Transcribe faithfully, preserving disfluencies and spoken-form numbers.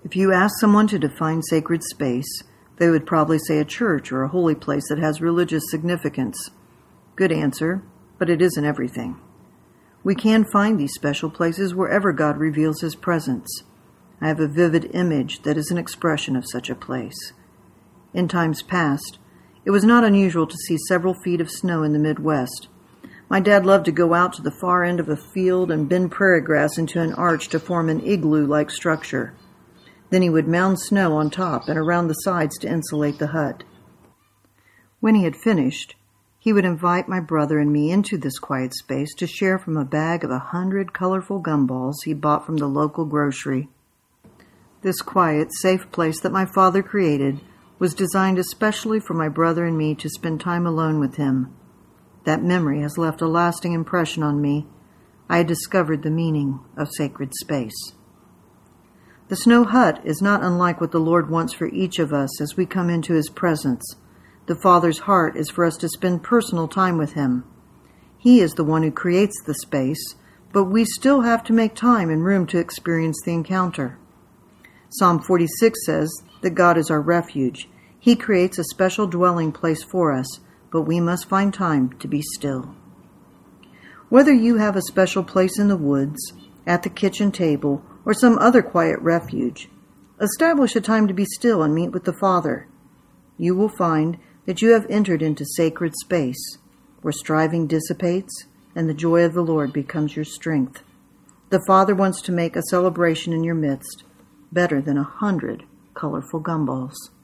If you ask someone to define sacred space, they would probably say a church or a holy place that has religious significance. Good answer, but it isn't everything. We can find these special places wherever God reveals His presence. I have a vivid image that is an expression of such a place. In times past, it was not unusual to see several feet of snow in the Midwest. My dad loved to go out to the far end of a field and bend prairie grass into an arch to form an igloo-like structure. Then he would mound snow on top and around the sides to insulate the hut. When he had finished, he would invite my brother and me into this quiet space to share from a bag of a hundred colorful gumballs he bought from the local grocery. This quiet, safe place that my father created was designed especially for my brother and me to spend time alone with him. That memory has left a lasting impression on me. I had discovered the meaning of sacred space. The snow hut is not unlike what the Lord wants for each of us as we come into His presence. The Father's heart is for us to spend personal time with Him. He is the one who creates the space, but we still have to make time and room to experience the encounter. Psalm forty-six says that God is our refuge. He creates a special dwelling place for us, but we must find time to be still. Whether you have a special place in the woods, at the kitchen table, or some other quiet refuge, establish a time to be still and meet with the Father. You will find that you have entered into sacred space, where striving dissipates and the joy of the Lord becomes your strength. The Father wants to make a celebration in your midst better than a hundred colorful gumballs.